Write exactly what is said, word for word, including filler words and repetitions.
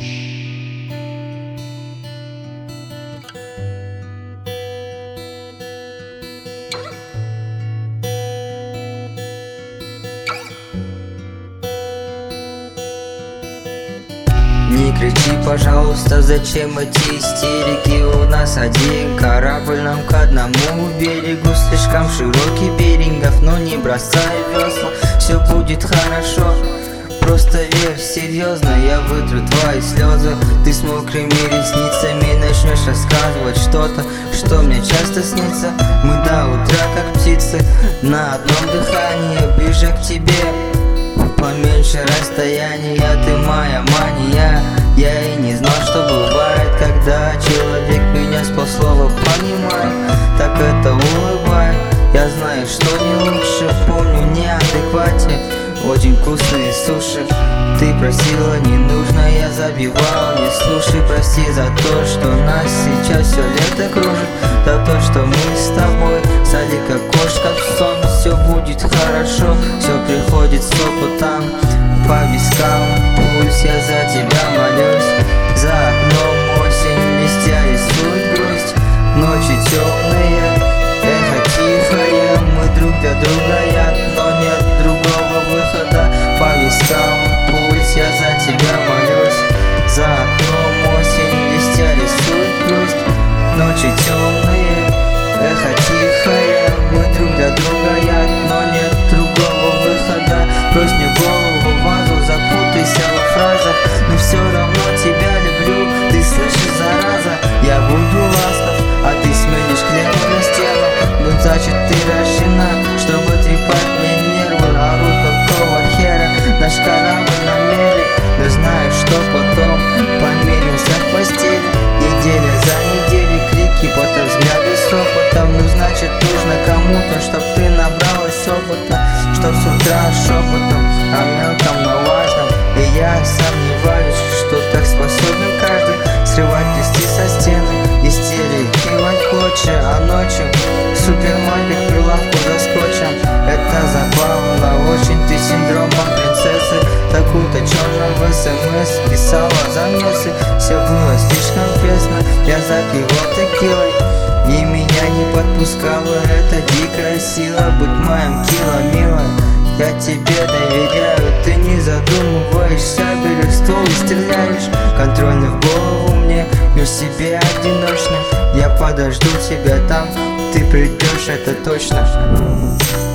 Не кричи, пожалуйста, зачем эти истерики? У нас один корабль, нам к одному берегу. Слишком широкий берегов, но не бросай весла. Все будет хорошо, просто верь, серьезно. Я вытру твои слезы. Ты с мокрыми ресницами начнешь рассказывать что-то, что мне часто снится. Мы до утра, как птицы, на одном дыхании. Ближе к тебе, поменьше расстояния, ты моя мания. Я и не знал, что бывает, когда человек меня с полслова понимает. Так это улыбает. Я знаю, что не лучше, помню неадеквате. Очень вкусные суши. Ты просила, не нужно, я забивал. Не слушай, прости за то, что нас сейчас все лето кружит. За то, что мы с тобой сади как кошка в сон. Все будет хорошо, все приходит с опытом. По вискам пульс, я за тебя молюсь. За окном осень, листья рисует грусть. Ночи темные, эхо тихое. Мы друг для друга яд, но нет другого выхода. По вискам пульс, я за тебя молюсь. За окном осень, листья рисует грусть. Ночи темные, эхо тихое. Мы друг для друга яд, но нет другого выхода. Брось мне голову в вазу, запутайся во фразах. Но все равно тебя люблю, ты слышишь, зараза. Я буду ласков, а ты сменишь клетку на стену. Ну значит ты рождена, чтобы трепать мне нервы. Ору какого хера, наш корабль на мели. Да знаешь, что потом помиримся в постели. Неделя за неделей, крики, потом взгляды с опытом. Ну значит нужно кому-то, чтоб ты набралась опыта. Чтоб с утра шепотом о мелком, но важном. И я сомневаюсь, что так способен каждый. Срывать листы со стены, истерии, кивать хочешь. А ночью супермаркет, прилавку за скотчем. Это забавно, очень ты синдромом принцессы. Так уточенным в СМС писала замесы. Все было слишком пресно, я запивал текилой. И меня не подпускала эта дикая сила. Быть моим кило, милая, я тебе доверяю. Ты не задумываешься, берешь ствол и стреляешь. Контрольный в голову мне, мир себе одиночный. Я подожду тебя там, ты придешь, это точно.